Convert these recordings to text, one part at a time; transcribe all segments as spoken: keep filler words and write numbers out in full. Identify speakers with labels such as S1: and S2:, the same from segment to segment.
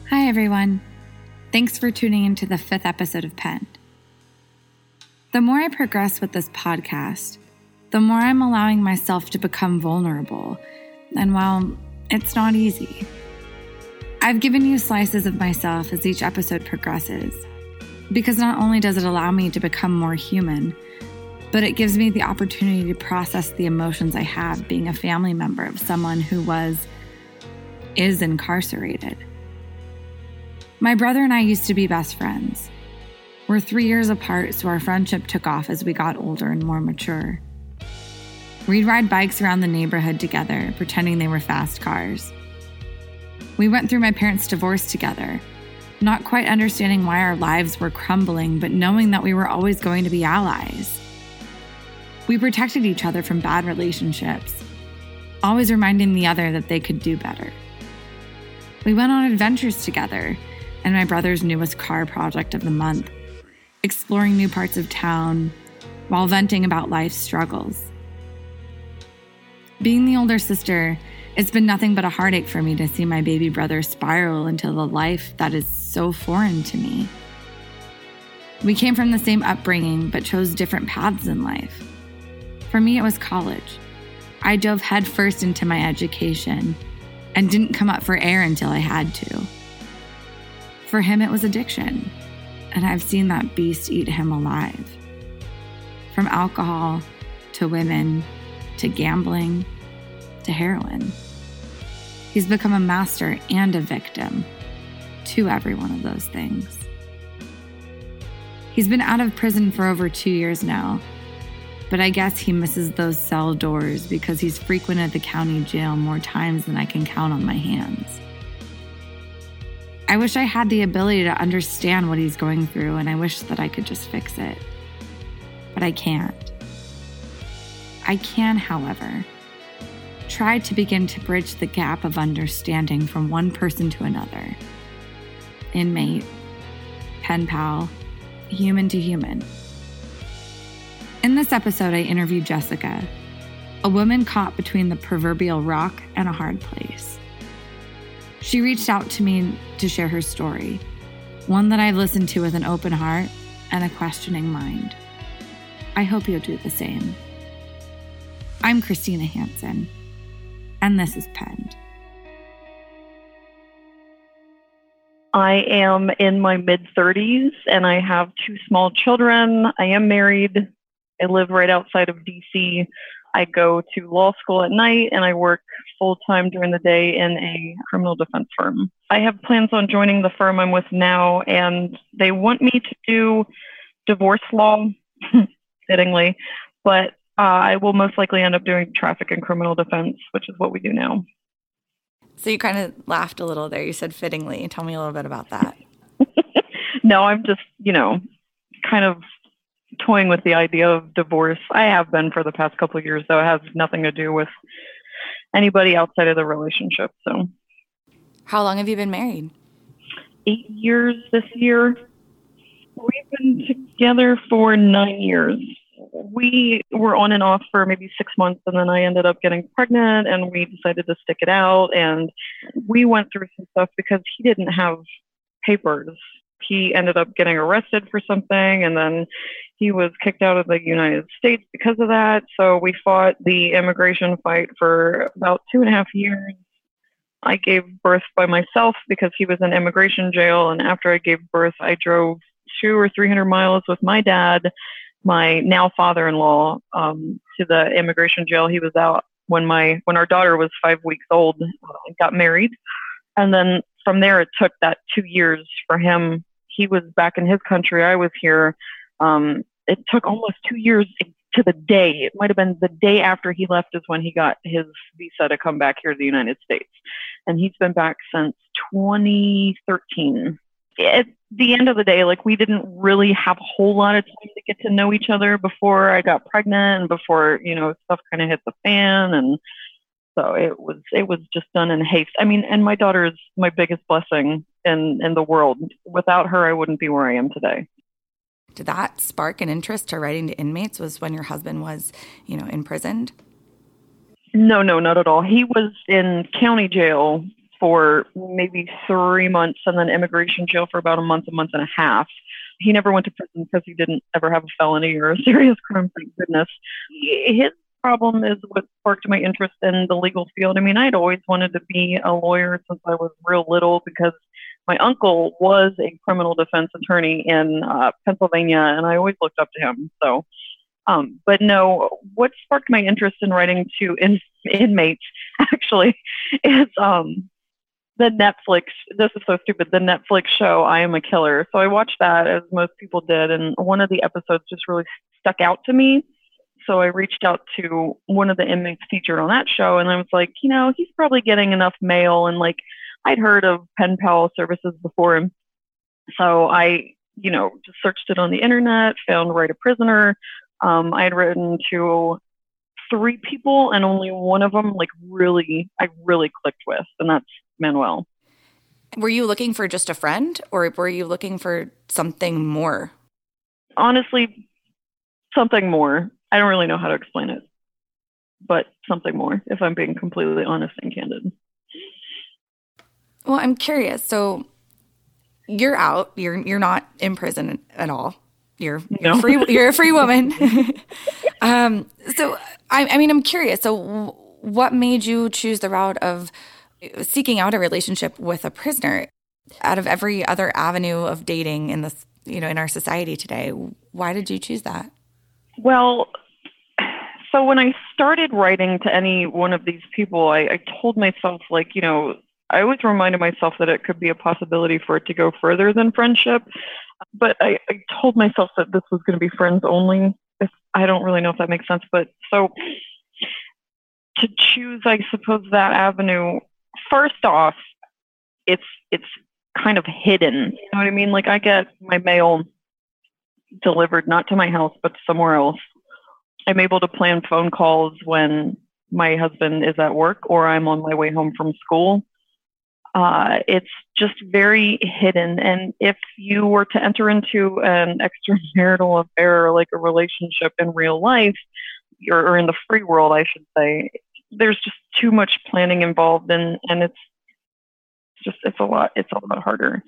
S1: Hi, everyone. Thanks for tuning into the fifth episode of Penned. The more I progress with this podcast, the more I'm allowing myself to become vulnerable. And while it's not easy, I've given you slices of myself as each episode progresses, because not only does it allow me to become more human, but it gives me the opportunity to process the emotions I have being a family member of someone who was, is incarcerated. My brother and I used to be best friends. We're three years apart, so our friendship took off as we got older and more mature. We'd ride bikes around the neighborhood together, pretending they were fast cars. We went through my parents' divorce together, not quite understanding why our lives were crumbling, but knowing that we were always going to be allies. We protected each other from bad relationships, always reminding the other that they could do better. We went on adventures together, and my brother's newest car project of the month, exploring new parts of town while venting about life's struggles. Being the older sister, it's been nothing but a heartache for me to see my baby brother spiral into the life that is so foreign to me. We came from the same upbringing, but chose different paths in life. For me, it was college. I dove headfirst into my education and didn't come up for air until I had to. For him, it was addiction, and I've seen that beast eat him alive. From alcohol, to women, to gambling, to heroin. He's become a master and a victim to every one of those things. He's been out of prison for over two years now, but I guess he misses those cell doors because he's frequented the county jail more times than I can count on my hands. I wish I had the ability to understand what he's going through, and I wish that I could just fix it. But I can't. I can, however, try to begin to bridge the gap of understanding from one person to another. Inmate, pen pal, human to human. In this episode, I interviewed Jessica, a woman caught between the proverbial rock and a hard place. She reached out to me to share her story, one that I've listened to with an open heart and a questioning mind. I hope you'll do the same. I'm Christina Hansen, and this is Penned.
S2: I am in my mid-thirties, and I have two small children. I am married. I live right outside of D C. I go to law school at night, and I work full-time during the day in a criminal defense firm. I have plans on joining the firm I'm with now, and they want me to do divorce law, fittingly, but uh, I will most likely end up doing traffic and criminal defense, which is what we do now.
S1: So you kind of laughed a little there. You said fittingly. Tell me a little bit about that.
S2: No, I'm just, you know, kind of toying with the idea of divorce. I have been for the past couple of years, though. It has nothing to do with anybody outside of the relationship. So,
S1: how long have you been married?
S2: Eight years this year. We've been together for nine years. We were on and off for maybe six months, and then I ended up getting pregnant, and we decided to stick it out. And we went through some stuff because he didn't have papers. He ended up getting arrested for something, and then he was kicked out of the United States because of that. So we fought the immigration fight for about two and a half years. I gave birth by myself because he was in immigration jail. And after I gave birth, I drove two or three hundred miles with my dad, my now father-in-law, um, to the immigration jail. He was out when my when our daughter was five weeks old. Uh, got married, and then from there it took that two years for him. He was back in his country. I was here. Um, it took almost two years to the day. It might have been the day after he left is when he got his visa to come back here to the United States. And he's been back since twenty thirteen. At the end of the day, like, we didn't really have a whole lot of time to get to know each other before I got pregnant and before, you know, stuff kind of hit the fan. And so it was, it was just done in haste. I mean, and my daughter is my biggest blessing in, in the world. Without her, I wouldn't be where I am today.
S1: Did that spark an interest to writing to inmates? Was when your husband was, you know, imprisoned?
S2: No, no, not at all. He was in county jail for maybe three months and then immigration jail for about a month, a month and a half. He never went to prison because he didn't ever have a felony or a serious crime, thank goodness. His problem is what sparked my interest in the legal field. I mean, I'd always wanted to be a lawyer since I was real little because my uncle was a criminal defense attorney in uh, Pennsylvania, and I always looked up to him. So, um, but no, what sparked my interest in writing to in- inmates actually is um, the Netflix, this is so stupid, the Netflix show, I Am a Killer. So I watched that, as most people did, and one of the episodes just really stuck out to me. So I reached out to one of the inmates featured on that show, and I was like, you know, he's probably getting enough mail, and like, I'd heard of pen pal services before him. So I, you know, just searched it on the internet, found Write a Prisoner. Um, I had written to three people, and only one of them, like, really, I really clicked with, and that's Manuel.
S3: Were you looking for just a friend, or were you looking for something more?
S2: Honestly, something more. I don't really know how to explain it, but something more, if I'm being completely honest and candid.
S3: Well, I'm curious. So you're out. You're you're not in prison at all. You're you're,
S2: no.
S3: free, you're a free woman. um, so I, I mean, I'm curious. So w- what made you choose the route of seeking out a relationship with a prisoner? Out of every other avenue of dating in this, you know, in our society today, why did you choose that?
S2: Well, so when I started writing to any one of these people, I, I told myself, like, you know, I always reminded myself that it could be a possibility for it to go further than friendship. But I, I told myself that this was going to be friends only. If, I don't really know if that makes sense. But so to choose, I suppose, that avenue, first off, it's it's kind of hidden. You know what I mean? Like, I get my mail delivered not to my house, but somewhere else. I'm able to plan phone calls when my husband is at work or I'm on my way home from school. Uh, it's just very hidden. And if you were to enter into an extramarital affair or like a relationship in real life, or, or in the free world, I should say, there's just too much planning involved, and, and it's just, it's a lot, it's a lot harder.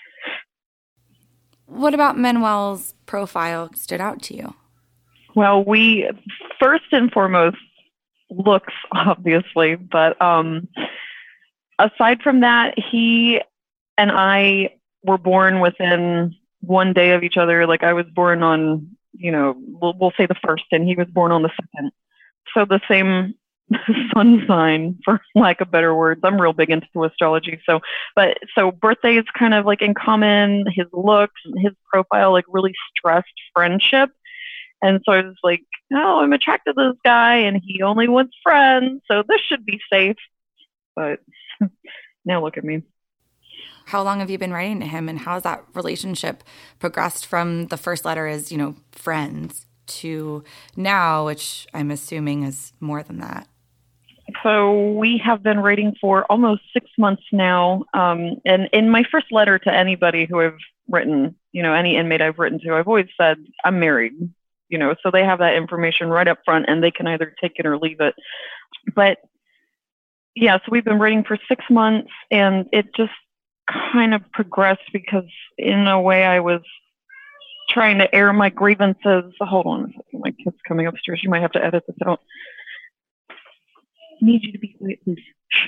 S3: What about Manuel's profile stood out to you?
S2: Well, we, first and foremost, looks, obviously, but um, aside from that, he and I were born within one day of each other. Like, I was born on, you know, we'll, we'll say the first, and he was born on the second. So the same sun sign, for lack of better words. I'm real big into astrology. So, but so birthday is kind of like in common. His looks, his profile, like, really stressed friendship. And so I was like, oh, I'm attracted to this guy and he only wants friends, so this should be safe. But now look at me.
S3: How long have you been writing to him, and how has that relationship progressed from the first letter as, you know, friends to now, which I'm assuming is more than that?
S2: So we have been writing for almost six months now. Um, and in my first letter to anybody who I've written, you know, any inmate I've written to, I've always said, I'm married. You know, so they have that information right up front and they can either take it or leave it. But yeah, so we've been writing for six months and it just kind of progressed because in a way I was trying to air my grievances. Hold on a second, my kid's coming upstairs. You might have to edit this out. I need you to be quiet, please.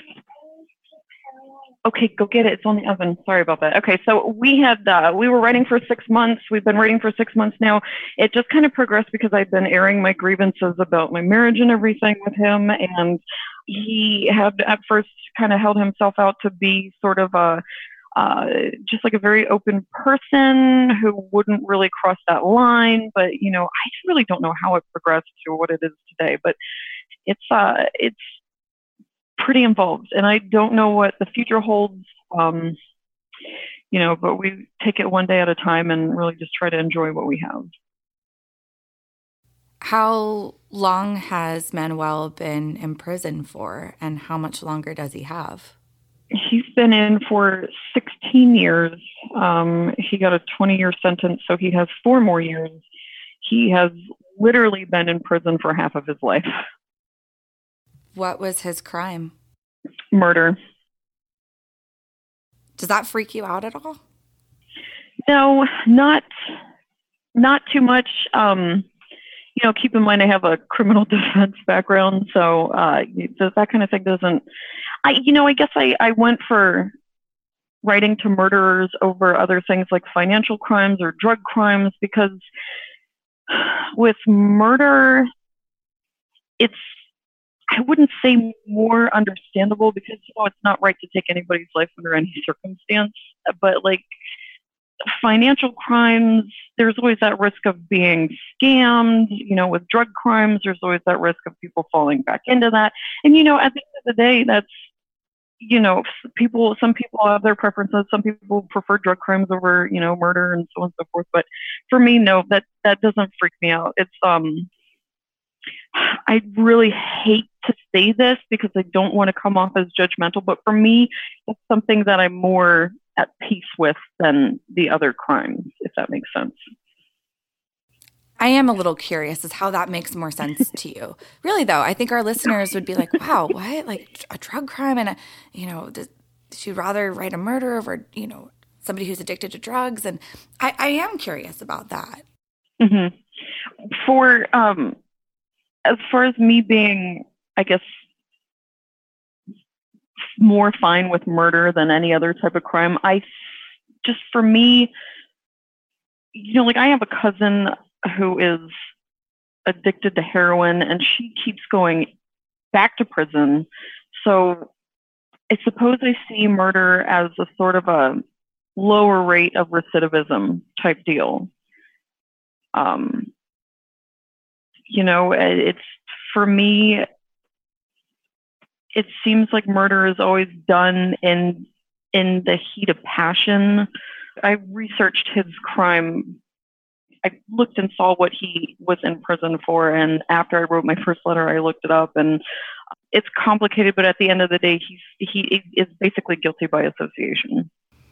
S2: Okay, go get it. It's on the oven. Sorry about that. Okay, so we had, uh, we were writing for six months. We've been writing for six months now. It just kind of progressed because I've been airing my grievances about my marriage and everything with him. And he had at first kind of held himself out to be sort of a, uh, just like a very open person who wouldn't really cross that line. But, you know, I really don't know how it progressed to what it is today, but it's, uh, it's, pretty involved, and I don't know what the future holds, um, you know, but we take it one day at a time and really just try to enjoy what we have.
S3: How long has Manuel been in prison for, and how much longer does he have?
S2: He's been in for sixteen years. Um, he got a twenty-year sentence, so he has four more years. He has literally been in prison for half of his life.
S3: What was his crime?
S2: Murder.
S3: Does that freak you out at all?
S2: No, not not too much. Um, you know, keep in mind I have a criminal defense background, so uh, that kind of thing doesn't. I, you know, I guess I, I went for writing to murderers over other things like financial crimes or drug crimes, because with murder, it's, I wouldn't say more understandable, because, you know, it's not right to take anybody's life under any circumstance, but like financial crimes, there's always that risk of being scammed. You know, with drug crimes, there's always that risk of people falling back into that. And, you know, at the end of the day, that's, you know, people, some people have their preferences. Some people prefer drug crimes over, you know, murder and so on and so forth. But for me, no, that, that doesn't freak me out. It's, um, I really hate to say this because I don't want to come off as judgmental, but for me, it's something that I'm more at peace with than the other crimes, if that makes sense.
S3: I am a little curious as how that makes more sense to you. Really, though, I think our listeners would be like, wow, what? Like a drug crime and, a, you know, does she'd rather write a murder over, you know, somebody who's addicted to drugs? And I, I am curious about that.
S2: Mm-hmm. For, um, as far as me being, I guess, more fine with murder than any other type of crime, I just, for me, you know, like I have a cousin who is addicted to heroin and she keeps going back to prison. So I suppose I see murder as a sort of a lower rate of recidivism type deal. Um, you know, it's, for me, it seems like murder is always done in in the heat of passion. I researched his crime. I looked and saw what he was in prison for, and after I wrote my first letter, I looked it up, and it's complicated, but at the end of the day, he's he is basically guilty by association.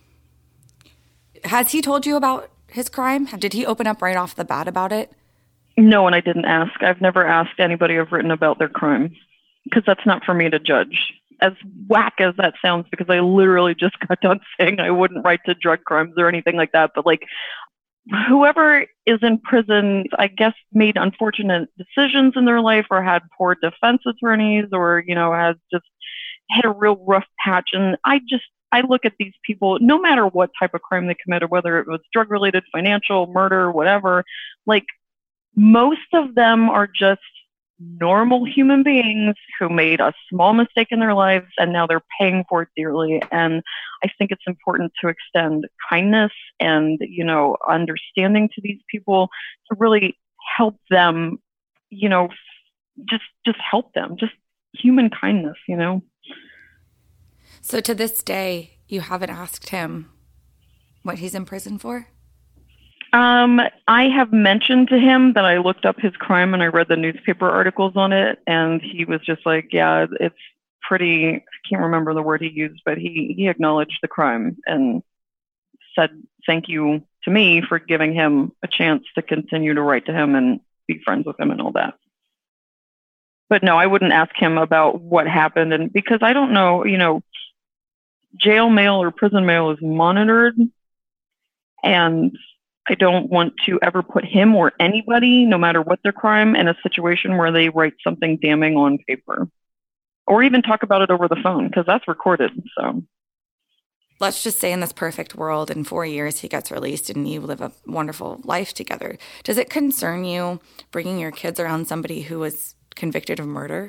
S3: Has he told you about his crime? Did he open up right off the bat about it?
S2: No, and I didn't ask. I've never asked anybody I've written about their crime, because that's not for me to judge. As whack as that sounds, because I literally just got done saying I wouldn't write to drug crimes or anything like that, but like, whoever is in prison, I guess, made unfortunate decisions in their life or had poor defense attorneys or, you know, has just hit a real rough patch. And I just, I look at these people, no matter what type of crime they committed, whether it was drug related, financial, murder, whatever, like most of them are just normal human beings who made a small mistake in their lives and now they're paying for it dearly. And I think it's important to extend kindness and, you know, understanding to these people to really help them, you know, just just help them, just human kindness, you know.
S3: So to this day, you haven't asked him what he's in prison for?
S2: Um, I have mentioned to him that I looked up his crime and I read the newspaper articles on it, and he was just like, yeah, it's pretty, I can't remember the word he used, but he, he acknowledged the crime and said thank you to me for giving him a chance to continue to write to him and be friends with him and all that. But no, I wouldn't ask him about what happened, and because I don't know, you know, jail mail or prison mail is monitored, and I don't want to ever put him or anybody, no matter what their crime, in a situation where they write something damning on paper or even talk about it over the phone, because that's recorded. So
S3: let's just say in this perfect world, in four years, he gets released and you live a wonderful life together. Does it concern you bringing your kids around somebody who was convicted of murder?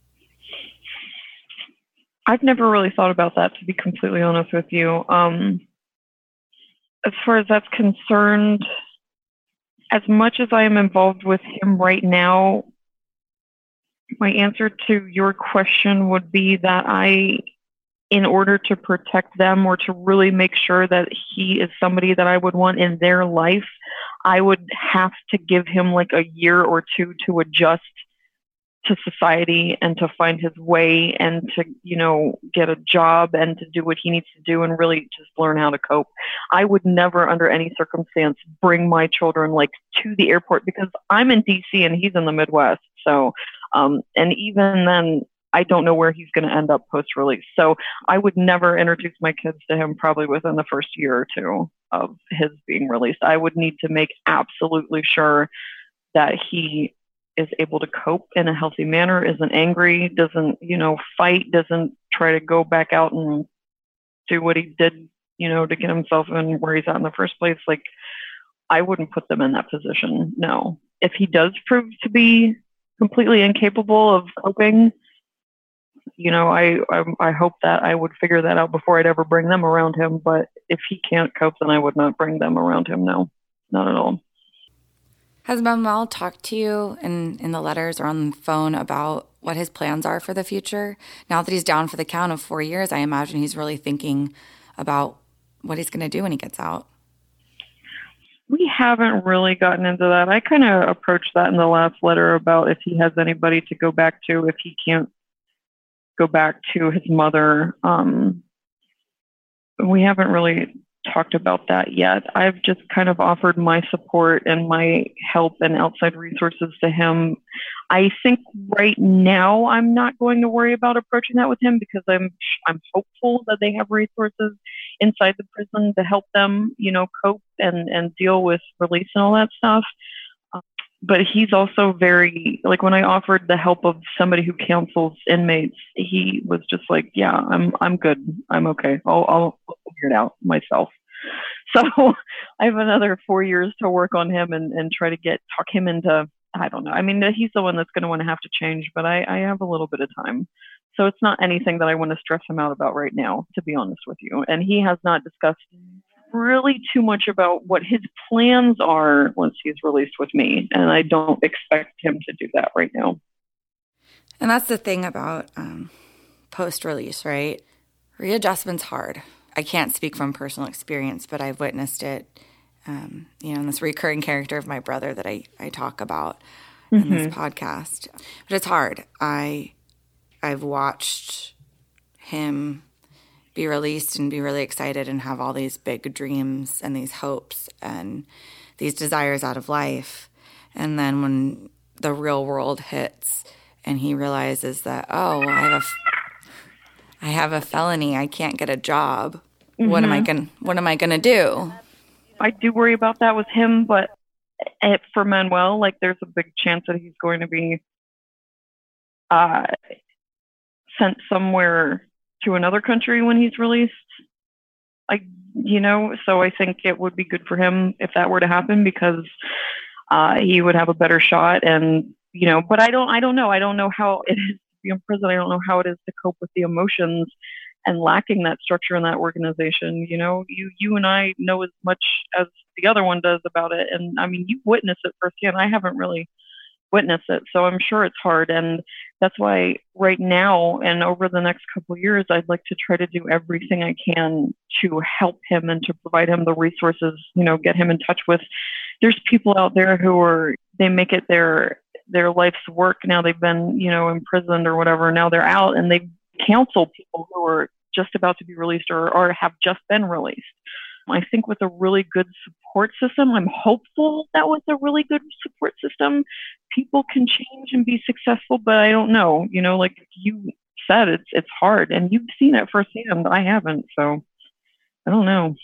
S2: I've never really thought about that, to be completely honest with you. Um, As far as that's concerned, as much as I am involved with him right now, my answer to your question would be that I, in order to protect them or to really make sure that he is somebody that I would want in their life, I would have to give him like a year or two to adjust to society and to find his way and to, you know, get a job and to do what he needs to do and really just learn how to cope. I would never under any circumstance bring my children like to the airport, because I'm in D C and he's in the Midwest. So, um, and even then, I don't know where he's going to end up post-release. So I would never introduce my kids to him probably within the first year or two of his being released. I would need to make absolutely sure that he is able to cope in a healthy manner, isn't angry, doesn't, you know, fight, doesn't try to go back out and do what he did, you know, to get himself in where he's at in the first place. Like, I wouldn't put them in that position. No. If he does prove to be completely incapable of coping, you know, I, I I hope that I would figure that out before I'd ever bring them around him. But if he can't cope, then I would not bring them around him. No, not at all.
S3: Has Manuel talked to you in, in the letters or on the phone about what his plans are for the future? Now that he's down for the count of four years, I imagine he's really thinking about what he's going to do when he gets out.
S2: We haven't really gotten into that. I kind of approached that in the last letter about if he has anybody to go back to, if he can't go back to his mother. Um, we haven't really talked about that yet. I've just kind of offered my support and my help and outside resources to him. I think right now I'm not going to worry about approaching that with him because I'm I'm hopeful that they have resources inside the prison to help them, you know, cope and, and deal with release and all that stuff. Um, but he's also very, like when I offered the help of somebody who counsels inmates, he was just like, yeah, I'm I'm good. I'm okay. I'll, I'll figure it out myself. So I have another four years to work on him and, and try to get, talk him into, I don't know. I mean, he's the one that's going to want to have to change, but I, I have a little bit of time. So it's not anything that I want to stress him out about right now, to be honest with you. And he has not discussed really too much about what his plans are once he's released with me. And I don't expect him to do that right now.
S3: And that's the thing about um, post-release, right? Readjustment's hard. I can't speak from personal experience, but I've witnessed it, um, you know, in this recurring character of my brother that I, I talk about mm-hmm. in this podcast. But it's hard. I, I've watched him be released and be really excited and have all these big dreams and these hopes and these desires out of life. And then when the real world hits and he realizes that, oh, I have a... I have a felony. I can't get a job. Mm-hmm. What am I going? What am I going to do?
S2: I do worry about that with him, but for Manuel, like there's a big chance that he's going to be uh, sent somewhere to another country when he's released. I, you know, so I think it would be good for him if that were to happen because uh, he would have a better shot. And you know, but I don't. I don't know. I don't know how it is. In prison, I don't know how it is to cope with the emotions and lacking that structure in that organization. You know, you you and I know as much as the other one does about it. And I mean, you witness it firsthand. I haven't really witnessed it. So I'm sure it's hard. And that's why right now and over the next couple of years, I'd like to try to do everything I can to help him and to provide him the resources, you know, get him in touch with. There's people out there who are, they make it their their life's work. Now they've been, you know, imprisoned or whatever. Now they're out and they counsel people who are just about to be released or, or have just been released. I think with a really good support system, I'm hopeful that with a really good support system, people can change and be successful, but I don't know, you know, like you said, it's, it's hard and you've seen it firsthand. I haven't. So I don't know.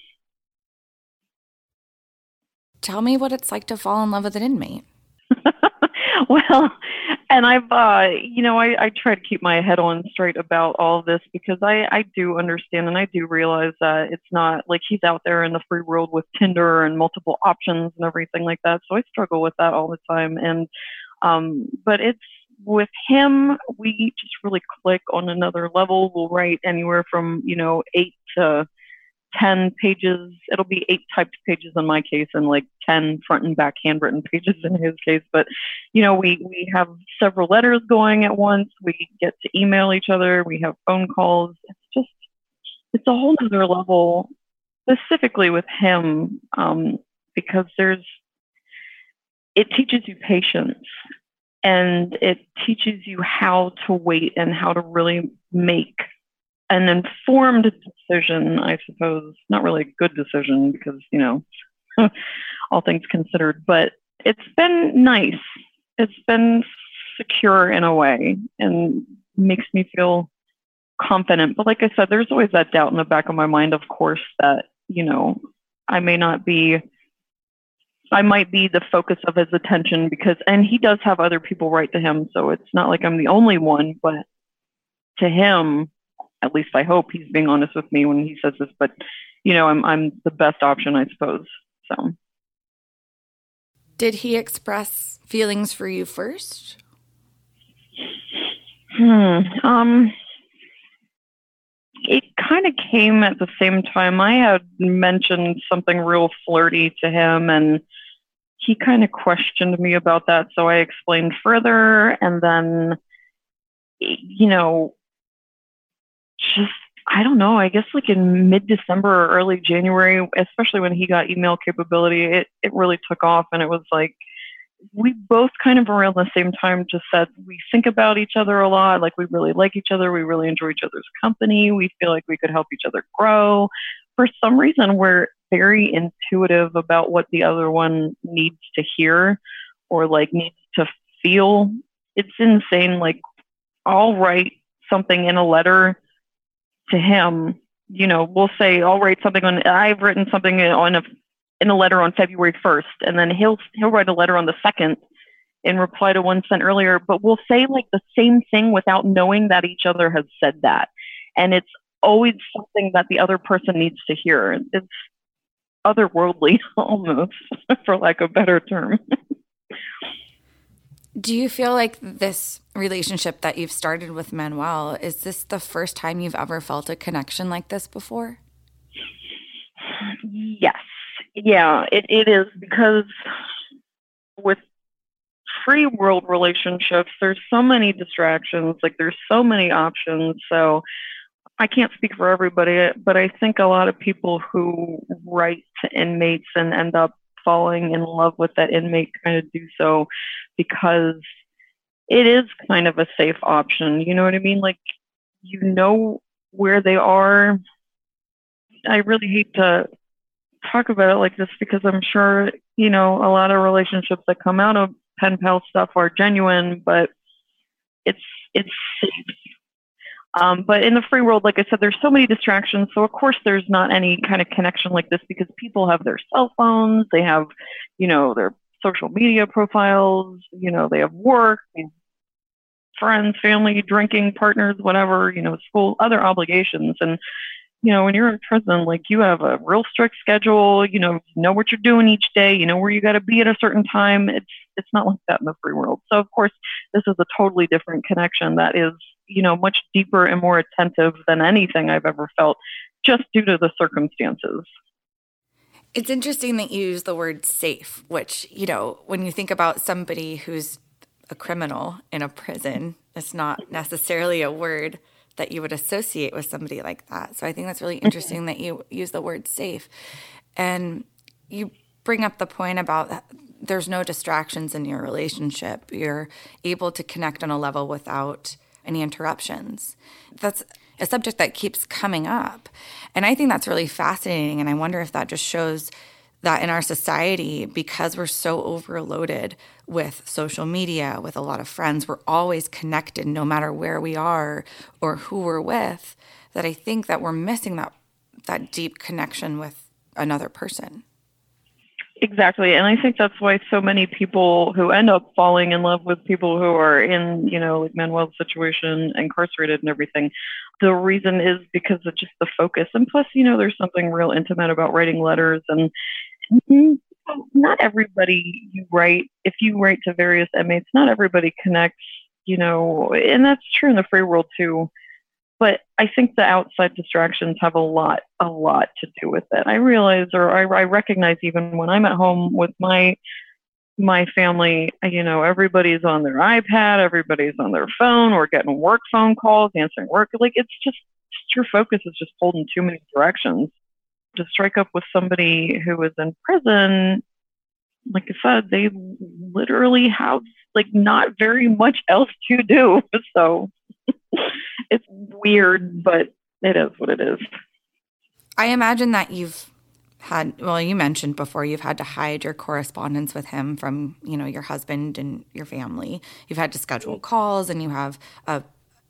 S3: Tell me what it's like to fall in love with an inmate.
S2: Well, and I've, uh, you know, I, I try to keep my head on straight about all of this because I, I do understand and I do realize that it's not like he's out there in the free world with Tinder and multiple options and everything like that. So I struggle with that all the time. And, um, but it's with him, we just really click on another level. We'll write anywhere from, you know, eight to ten pages. It'll be eight typed pages in my case and like ten front and back handwritten pages in his case. But, you know, we, we have several letters going at once. We get to email each other. We have phone calls. It's just, it's a whole nother level specifically with him um, because there's, it teaches you patience and it teaches you how to wait and how to really make an informed decision, I suppose. Not really a good decision because, you know, all things considered, but it's been nice. It's been secure in a way. And makes me feel confident. But like I said, there's always that doubt in the back of my mind, of course, that, you know, I may not be, I might be the focus of his attention because, and he does have other people write to him. So it's not like I'm the only one, but to him, at least I hope he's being honest with me when he says this, but you know, I'm, I'm the best option, I suppose. So.
S3: Did he express feelings for you first?
S2: Hmm. Um, it kind of came at the same time. I had mentioned something real flirty to him, and he kind of questioned me about that. So I explained further, and then, you know, just, I don't know, I guess like in mid-December or early January, especially when he got email capability, it, it really took off. And it was like, we both kind of around the same time just said we think about each other a lot. Like we really like each other. We really enjoy each other's company. We feel like we could help each other grow. For some reason, we're very intuitive about what the other one needs to hear or like needs to feel. It's insane. Like I'll write something in a letter to him. You know, we'll say I'll write something on, I've written something on a in a letter on February first, and then he'll he'll write a letter on the second in reply to one sent earlier, but we'll say like the same thing without knowing that each other has said that. And it's always something that the other person needs to hear. It's otherworldly almost, for lack of a better term.
S3: Do you feel like this relationship that you've started with Manuel, is this the first time you've ever felt a connection like this before?
S2: Yes. Yeah, it, it is, because with free world relationships, there's so many distractions, like there's so many options. So I can't speak for everybody, but I think a lot of people who write to inmates and end up falling in love with that inmate kind of do so because it is kind of a safe option. You know what I mean? Like, you know where they are. I really hate to talk about it like this because I'm sure, you know, a lot of relationships that come out of pen pal stuff are genuine, but it's it's safe. Um, but in the free world, like I said, there's so many distractions. So of course there's not any kind of connection like this because people have their cell phones, they have, you know, their social media profiles, you know, they have work, they have friends, family, drinking, partners, whatever, you know, school, other obligations. And you know, when you're in prison, like you have a real strict schedule, you know, you know what you're doing each day, you know where you got to be at a certain time. It's, it's not like that in the free world. So of course, this is a totally different connection that is, you know, much deeper and more attentive than anything I've ever felt just due to the circumstances.
S3: It's interesting that you use the word safe, which, you know, when you think about somebody who's a criminal in a prison, it's not necessarily a word that you would associate with somebody like that. So I think that's really interesting that you use the word safe. And you bring up the point about there's no distractions in your relationship. You're able to connect on a level without any interruptions. That's a subject that keeps coming up. And I think that's really fascinating. And I wonder if that just shows that in our society, because we're so overloaded with social media, with a lot of friends, we're always connected no matter where we are or who we're with, that I think that we're missing that that deep connection with another person.
S2: Exactly. And I think that's why so many people who end up falling in love with people who are in, you know, like Manuel's situation, incarcerated and everything, the reason is because of just the focus. And plus, you know, there's something real intimate about writing letters. And not everybody you write, if you write to various inmates, not everybody connects, you know, and that's true in the free world too. But I think the outside distractions have a lot, a lot to do with it. I realize, or I, I recognize even when I'm at home with my my family, you know, everybody's on their iPad, everybody's on their phone, or getting work phone calls, answering work. Like, it's just, just your focus is just pulled in too many directions. To strike up with somebody who is in prison, like I said, they literally have like not very much else to do. So it's weird, but it is what it is.
S3: I imagine that you've had, well, you mentioned before, you've had to hide your correspondence with him from, you know, your husband and your family. You've had to schedule calls, and you have a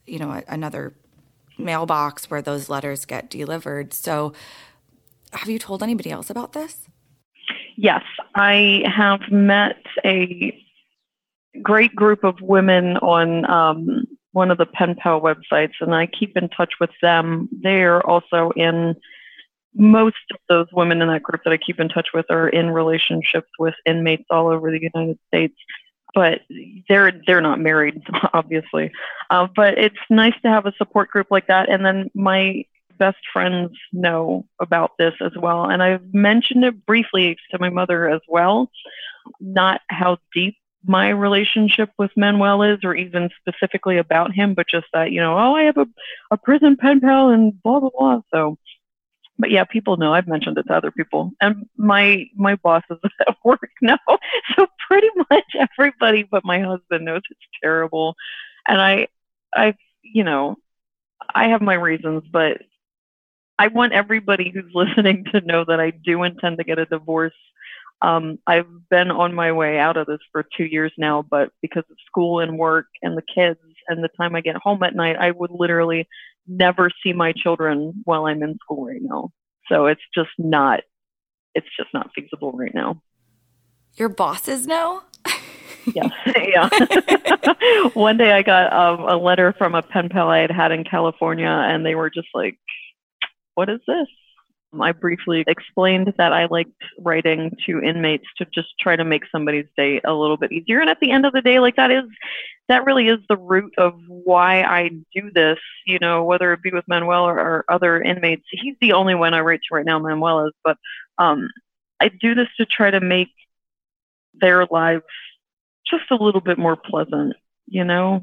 S3: you know, another mailbox where those letters get delivered. So have you told anybody else about this?
S2: Yes, I have met a great group of women on um, one of the pen pal websites, and I keep in touch with them. They're also in, most of those women in that group that I keep in touch with are in relationships with inmates all over the United States, but they're they're not married, obviously. Uh, but it's nice to have a support group like that. And then my best friends know about this as well. And I've mentioned it briefly to my mother as well, not how deep my relationship with Manuel is, or even specifically about him, but just that, you know, oh, I have a, a prison pen pal and blah, blah, blah. So, but yeah, people know. I've mentioned it to other people. And my, my bosses at work know. So pretty much everybody but my husband knows it's terrible. And I, I, you know, I have my reasons, but I want everybody who's listening to know that I do intend to get a divorce. Um, I've been on my way out of this for two years now, but because of school and work and the kids and the time I get home at night, I would literally never see my children while I'm in school right now. So it's just not, it's just not feasible right now.
S3: Your bosses know?
S2: Yes. Yeah. One day I got um, a letter from a pen pal I had had in California, and they were just like, what is this? I briefly explained that I liked writing to inmates to just try to make somebody's day a little bit easier. And at the end of the day, like that is, that really is the root of why I do this, you know, whether it be with Manuel or, or other inmates. He's the only one I write to right now, Manuel is, but um, I do this to try to make their lives just a little bit more pleasant, you know?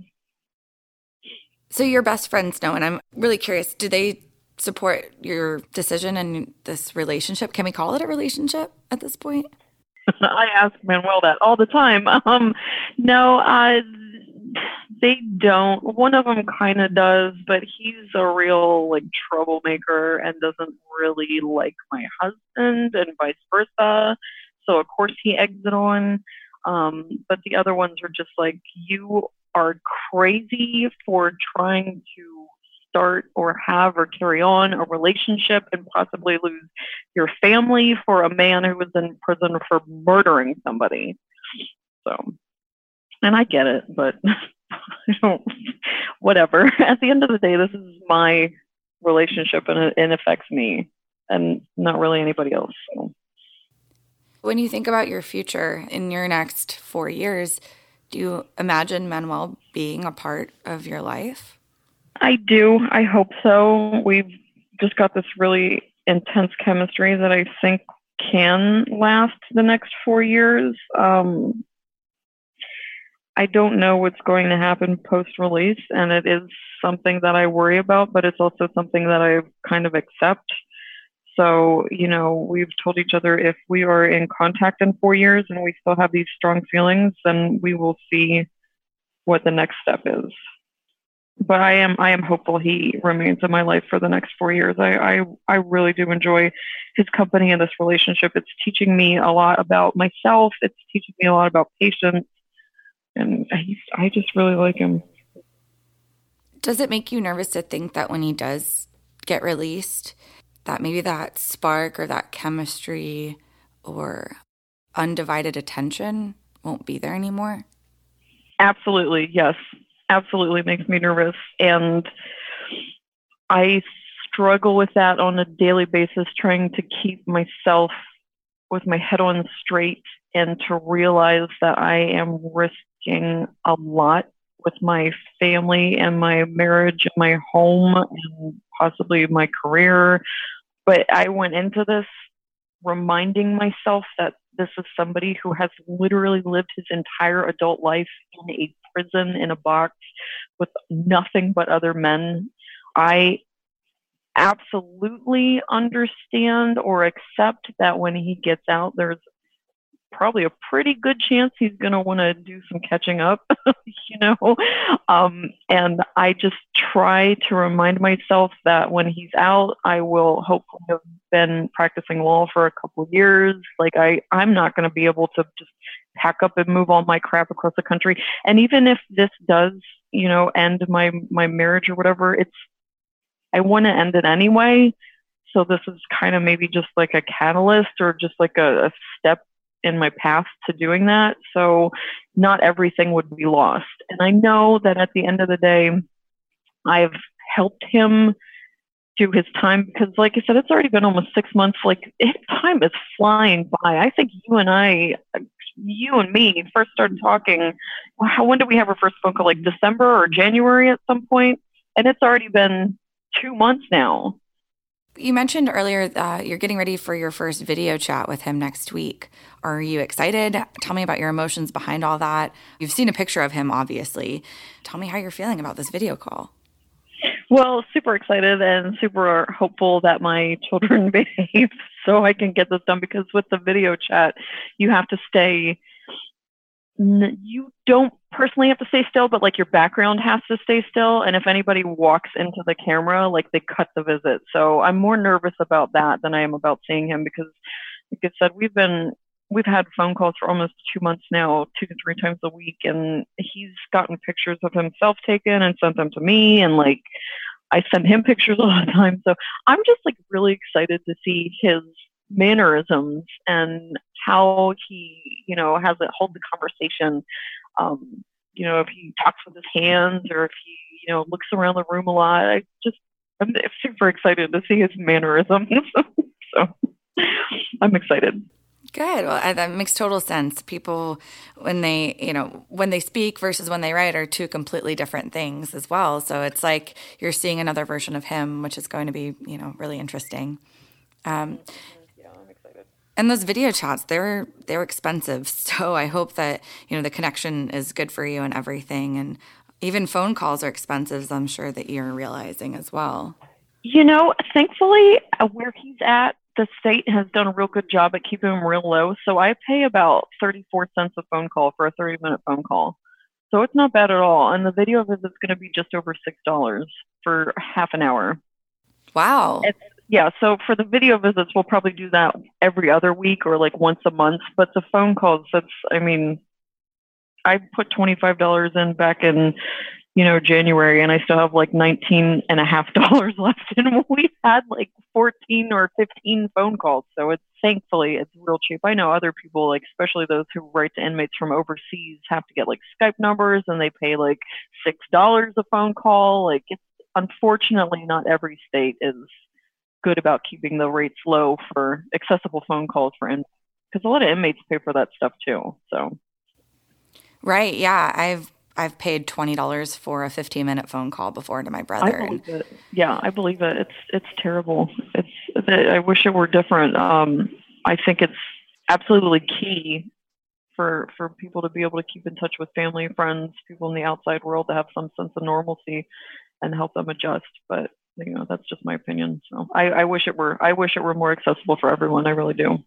S3: So your best friends know, and I'm really curious, do they support your decision and this relationship? Can we call it a relationship at this point?
S2: I ask Manuel that all the time. Um, no, uh, they don't. One of them kind of does, but he's a real like troublemaker and doesn't really like my husband and vice versa. So of course he eggs it on. Um, but the other ones are just like, you are crazy for trying to start or have or carry on a relationship and possibly lose your family for a man who was in prison for murdering somebody. So, and I get it, but I don't, whatever. At the end of the day, this is my relationship and it, it affects me and not really anybody else. So.
S3: When you think about your future in your next four years, do you imagine Manuel being a part of your life?
S2: I do. I hope so. We've just got this really intense chemistry that I think can last the next four years. Um, I don't know what's going to happen post-release, and it is something that I worry about, but it's also something that I kind of accept. So, you know, we've told each other if we are in contact in four years and we still have these strong feelings, then we will see what the next step is. But I am I am hopeful he remains in my life for the next four years. I, I, I really do enjoy his company and this relationship. It's teaching me a lot about myself. It's teaching me a lot about patience. And I, I just really like him.
S3: Does it make you nervous to think that when he does get released, that maybe that spark or that chemistry or undivided attention won't be there anymore?
S2: Absolutely, yes. Absolutely makes me nervous. And I struggle with that on a daily basis, trying to keep myself with my head on straight and to realize that I am risking a lot with my family and my marriage and my home and possibly my career. But I went into this reminding myself that this is somebody who has literally lived his entire adult life in a prison in a box with nothing but other men. I absolutely understand or accept that when he gets out, there's probably a pretty good chance he's going to want to do some catching up, you know? Um, and I just try to remind myself that when he's out, I will hopefully have been practicing law for a couple of years. Like I, I'm not going to be able to just pack up and move all my crap across the country. And even if this does, you know, end my, my marriage or whatever. It's, I want to end it anyway. So this is kind of maybe just like a catalyst or just like a, a step in my path to doing that. So not everything would be lost. And I know that at the end of the day, I've helped him do his time because, like I said, it's already been almost six months. Like, it, time is flying by. I think you and I, you and me first started talking. How, when did we have our first phone call? Like December or January at some point? And it's already been two months now.
S3: You mentioned earlier uh, you're getting ready for your first video chat with him next week. Are you excited? Tell me about your emotions behind all that. You've seen a picture of him, obviously. Tell me how you're feeling about this video call.
S2: Well, super excited and super hopeful that my children behave so I can get this done, because with the video chat, you have to stay, you don't personally have to stay still, but like your background has to stay still. And if anybody walks into the camera, like they cut the visit. So I'm more nervous about that than I am about seeing him, because like I said, we've been, we've had phone calls for almost two months now, two to three times a week. And he's gotten pictures of himself taken and sent them to me. And like, I send him pictures all the time. So I'm just like really excited to see his mannerisms and how he, you know, has it hold the conversation. Um, you know, if he talks with his hands or if he, you know, looks around the room a lot. I just, I'm super excited to see his mannerisms. So I'm excited.
S3: Good. Well, that makes total sense. People, when they, you know, when they speak versus when they write are two completely different things as well. So it's like you're seeing another version of him, which is going to be, you know, really interesting. Um,
S2: yeah, I'm excited.
S3: And those video chats, they're they're expensive. So I hope that, you know, the connection is good for you and everything. And even phone calls are expensive, as I'm sure that you're realizing as well.
S2: You know, thankfully, uh, where he's at, the state has done a real good job at keeping them real low. So I pay about thirty-four cents a phone call for a thirty minute phone call. So it's not bad at all. And the video visit's going to be just over six dollars for half an hour.
S3: Wow.
S2: It's, yeah. So for the video visits, we'll probably do that every other week or like once a month. But the phone calls, that's, I mean, I put twenty-five dollars in back in, you know, January, and I still have like nineteen and a half dollars left. And we've had like fourteen or fifteen phone calls. So it's, thankfully, it's real cheap. I know other people, like, especially those who write to inmates from overseas, have to get like Skype numbers and they pay like six dollars a phone call. Like, it's, unfortunately, not every state is good about keeping the rates low for accessible phone calls for inmates, because a lot of inmates pay for that stuff too. So.
S3: Right. Yeah. I've I've paid twenty dollars for a fifteen minute phone call before to my brother.
S2: I believe it. Yeah, I believe it. It's it's terrible. It's I wish it were different. Um, I think it's absolutely key for for people to be able to keep in touch with family, friends, people in the outside world, to have some sense of normalcy and help them adjust. But you know, that's just my opinion. So I, I wish it were I wish it were more accessible for everyone. I really do.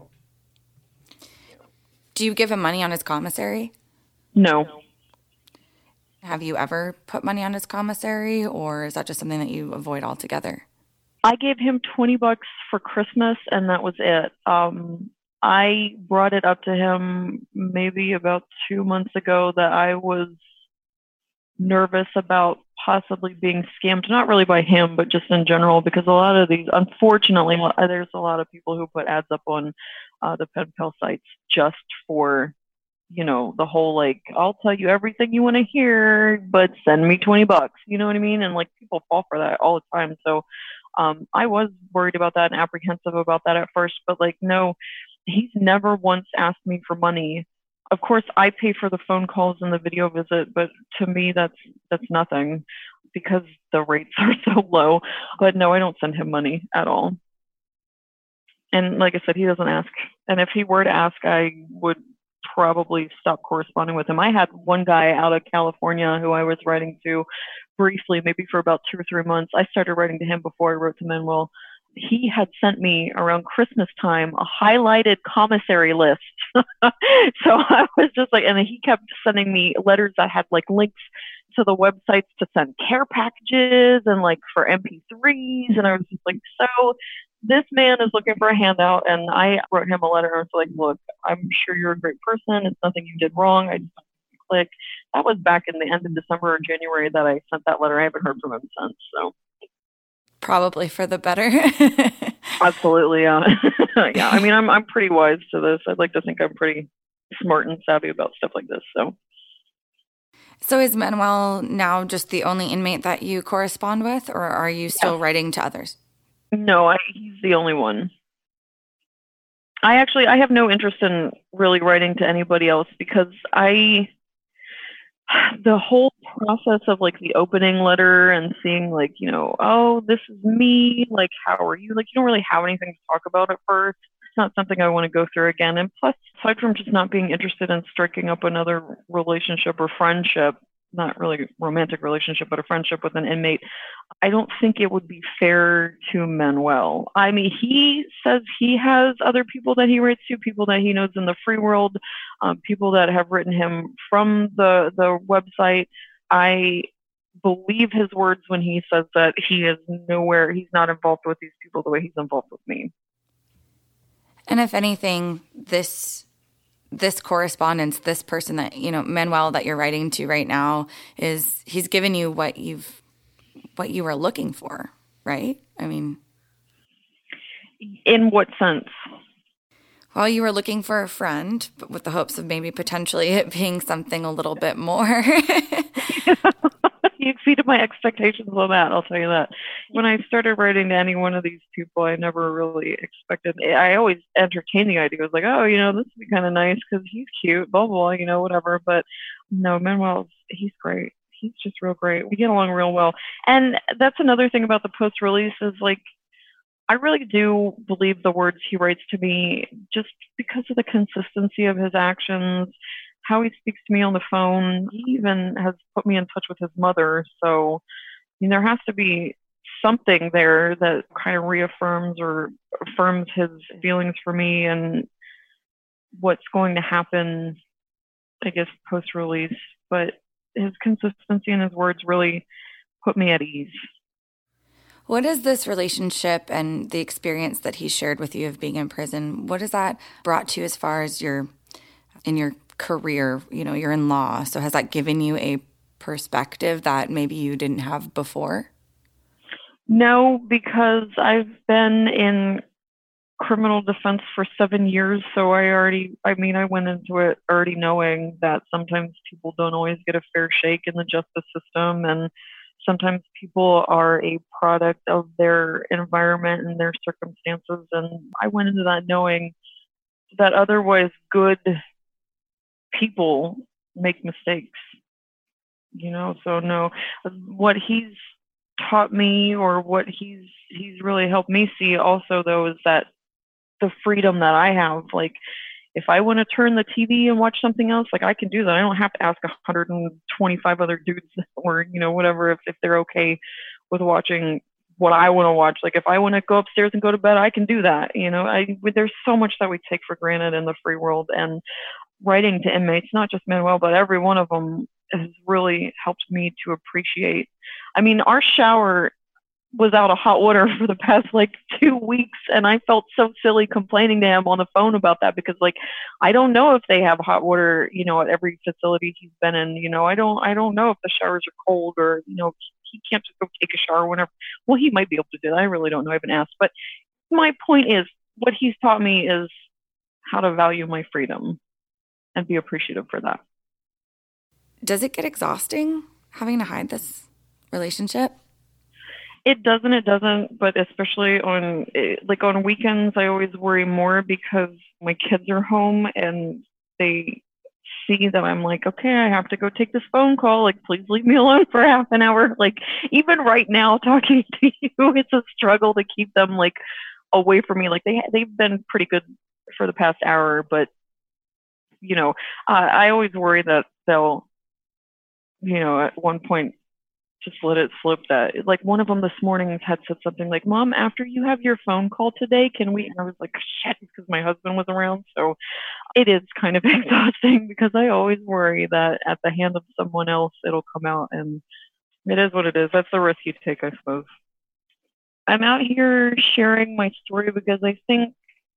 S3: Do you give him money on his commissary?
S2: No.
S3: Have you ever put money on his commissary, or is that just something that you avoid altogether?
S2: I gave him twenty bucks for Christmas, and that was it. Um, I brought it up to him maybe about two months ago that I was nervous about possibly being scammed, not really by him, but just in general, because a lot of these, unfortunately, there's a lot of people who put ads up on uh, the pen pal sites just for, you know, the whole, like, I'll tell you everything you want to hear, but send me twenty bucks. You know what I mean? And like, people fall for that all the time. So um, I was worried about that and apprehensive about that at first, but like, no, he's never once asked me for money. Of course, I pay for the phone calls and the video visit, but to me, that's, that's nothing because the rates are so low. But no, I don't send him money at all. And like I said, he doesn't ask. And if he were to ask, I would probably stop corresponding with him. I had one guy out of California who I was writing to briefly, maybe for about two or three months. I started writing to him before I wrote to Manuel. He had sent me around Christmas time a highlighted commissary list. So I was just like, and he kept sending me letters that had like links to the websites to send care packages and like for M P threes. And I was just like, so this man is looking for a handout. And I wrote him a letter. I was like, look, I'm sure you're a great person. It's nothing you did wrong. I just don't think Like that was back in the end of December or January that I sent that letter. I haven't heard from him since. So
S3: probably for the better.
S2: Absolutely, yeah. Yeah, I mean, I'm I'm pretty wise to this. I'd like to think I'm pretty smart and savvy about stuff like this. So,
S3: so is Manuel now just the only inmate that you correspond with, or are you still yeah. writing to others?
S2: No, I, he's the only one. I actually I have no interest in really writing to anybody else because I. The whole process of like the opening letter and seeing like, you know, oh, this is me, like, how are you? Like, you don't really have anything to talk about at first. It's not something I want to go through again. And plus, aside from just not being interested in striking up another relationship or friendship, not really romantic relationship, but a friendship with an inmate, I don't think it would be fair to Manuel. I mean, he says he has other people that he writes to, people that he knows in the free world, um, people that have written him from the, the website. I believe his words when he says that he is nowhere, he's not involved with these people the way he's involved with me.
S3: And if anything, this this correspondence, this person that, you know, Manuel that you're writing to right now, is he's given you what you've what you were looking for, right? I mean,
S2: in what sense?
S3: Well, you were looking for a friend, but with the hopes of maybe potentially it being something a little bit more.
S2: You exceeded my expectations on that, I'll tell you that. When I started writing to any one of these people, I never really expected, I always entertained the idea. I was like, oh, you know, this would be kind of nice because he's cute, blah, blah, you know, whatever. But no, Manuel, he's great. He's just real great. We get along real well. And that's another thing about the post-release is like, I really do believe the words he writes to me just because of the consistency of his actions, how he speaks to me on the phone. He even has put me in touch with his mother. So I mean, there has to be something there that kind of reaffirms or affirms his feelings for me and what's going to happen, I guess, post-release. But his consistency in his words really put me at ease.
S3: What is this relationship and the experience that he shared with you of being in prison? What has that brought to you as far as your in your career? You know, you're in law, so has that given you a perspective that maybe you didn't have before?
S2: No, because I've been in criminal defense for seven years, so I already, I mean, I went into it already knowing that sometimes people don't always get a fair shake in the justice system, and sometimes people are a product of their environment and their circumstances. And I went into that knowing that otherwise good people make mistakes, you know? So no, what he's taught me or what he's, he's really helped me see also though, is that the freedom that I have, like, if I want to turn the T V and watch something else, like I can do that. I don't have to ask one hundred twenty-five other dudes or, you know, whatever, if, if they're okay with watching what I want to watch. Like if I want to go upstairs and go to bed, I can do that. You know, I, there's so much that we take for granted in the free world, and writing to inmates, not just Manuel, but every one of them has really helped me to appreciate. I mean, our shower was out of hot water for the past like two weeks. And I felt so silly complaining to him on the phone about that because like, I don't know if they have hot water, you know, at every facility he's been in, you know, I don't, I don't know if the showers are cold or, you know, he can't just go take a shower whenever. Well, he might be able to do that. I really don't know. I haven't asked, but my point is what he's taught me is how to value my freedom and be appreciative for that.
S3: Does it get exhausting having to hide this relationship?
S2: It doesn't, it doesn't, but especially on, like on weekends, I always worry more because my kids are home and they see that I'm like, okay, I have to go take this phone call. Like, please leave me alone for half an hour. Like, even right now talking to you, it's a struggle to keep them like away from me. Like they, they've been pretty good for the past hour, but you know, uh, I always worry that they'll, you know, at one point, just let it slip that like one of them this morning had said something like, Mom, after you have your phone call today, can we, and I was like, shit, because my husband was around. So it is kind of exhausting because I always worry that at the hand of someone else, it'll come out, and it is what it is. That's the risk you take, I suppose. I'm out here sharing my story because I think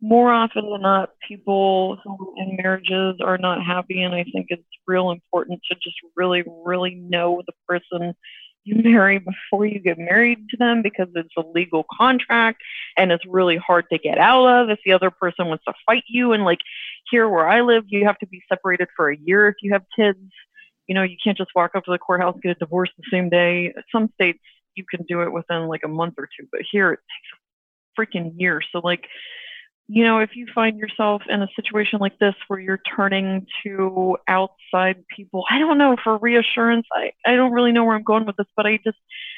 S2: more often than not, people who in marriages are not happy, and I think it's real important to just really, really know the person you marry before you get married to them, because it's a legal contract and it's really hard to get out of if the other person wants to fight you. And like here where I live, you have to be separated for a year if you have kids. You know, you can't just walk up to the courthouse and get a divorce the same day. Some states you can do it within like a month or two, but here it takes a freaking year. So like, you know, if you find yourself in a situation like this where you're turning to outside people, I don't know, for reassurance, I, I don't really know where I'm going with this, but I just,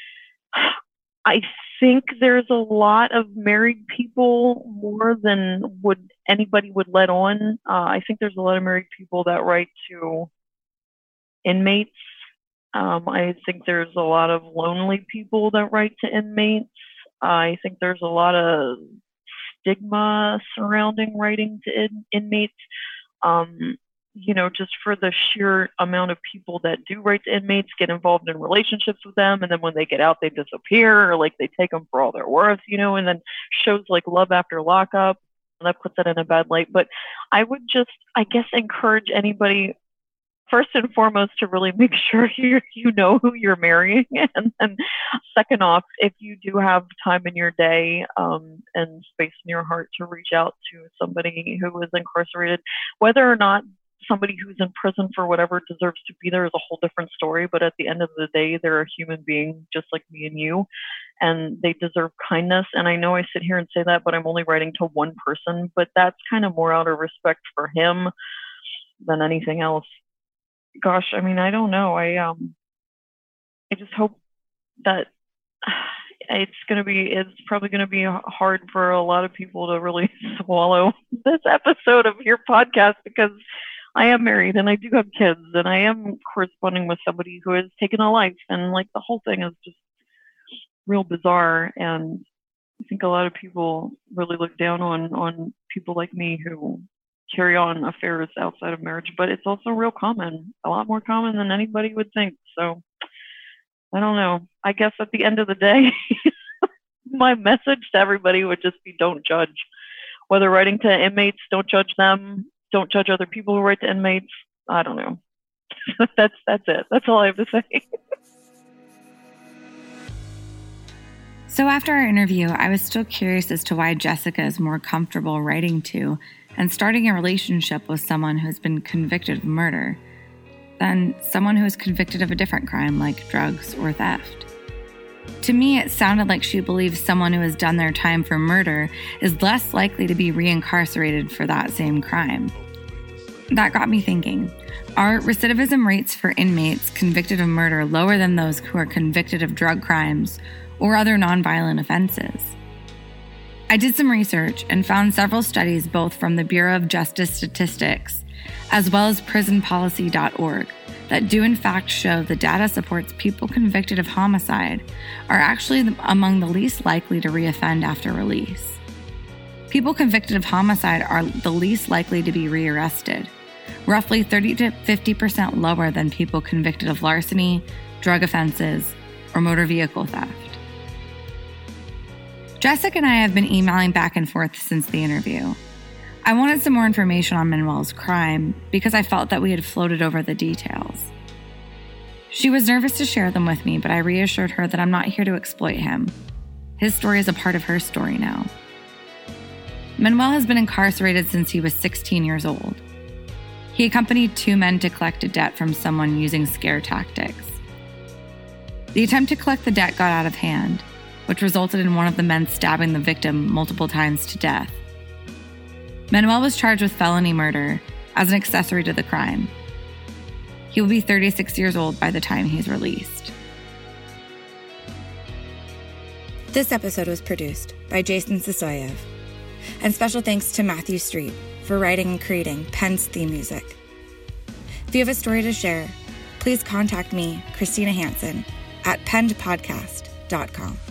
S2: I think there's a lot of married people more than would anybody would let on. Uh, I think there's a lot of married people that write to inmates. Um, I think there's a lot of lonely people that write to inmates. I think there's a lot of stigma surrounding writing to in, inmates, um, you know, just for the sheer amount of people that do write to inmates, get involved in relationships with them, and then when they get out, they disappear, or like they take them for all they're worth, you know, and then shows like Love After Lockup, and that puts that in a bad light. But I would just, I guess, encourage anybody, first and foremost, to really make sure you you know who you're marrying. And then second off, if you do have time in your day um, and space in your heart to reach out to somebody who is incarcerated, whether or not somebody who's in prison for whatever deserves to be there is a whole different story. But at the end of the day, they're a human being just like me and you, and they deserve kindness. And I know I sit here and say that, but I'm only writing to one person, but that's kind of more out of respect for him than anything else. Gosh, I mean, I don't know. I um, I just hope that it's going to be, it's probably going to be hard for a lot of people to really swallow this episode of your podcast, because I am married and I do have kids and I am corresponding with somebody who has taken a life, and like the whole thing is just real bizarre. And I think a lot of people really look down on, on people like me who carry on affairs outside of marriage, but it's also real common, a lot more common than anybody would think. So I don't know. I guess at the end of the day, my message to everybody would just be, don't judge. Whether writing to inmates, don't judge them. Don't judge other people who write to inmates. I don't know. that's that's it. That's all I have to say.
S1: So after our interview, I was still curious as to why Jessica is more comfortable writing to and starting a relationship with someone who has been convicted of murder than someone who is convicted of a different crime like drugs or theft. To me, it sounded like she believes someone who has done their time for murder is less likely to be reincarcerated for that same crime. That got me thinking, are recidivism rates for inmates convicted of murder lower than those who are convicted of drug crimes or other nonviolent offenses? I did some research and found several studies both from the Bureau of Justice Statistics as well as prison policy dot org that do in fact show the data supports people convicted of homicide are actually among the least likely to reoffend after release. People convicted of homicide are the least likely to be rearrested, roughly thirty to fifty percent lower than people convicted of larceny, drug offenses, or motor vehicle theft. Jessica and I have been emailing back and forth since the interview. I wanted some more information on Manuel's crime because I felt that we had floated over the details. She was nervous to share them with me, but I reassured her that I'm not here to exploit him. His story is a part of her story now. Manuel has been incarcerated since he was sixteen years old. He accompanied two men to collect a debt from someone using scare tactics. The attempt to collect the debt got out of hand, which resulted in one of the men stabbing the victim multiple times to death. Manuel was charged with felony murder as an accessory to the crime. He will be thirty-six years old by the time he's released.
S3: This episode was produced by Jason Sisoyev. And special thanks to Matthew Street for writing and creating Penn's theme music. If you have a story to share, please contact me, Christina Hansen, at penned podcast dot com.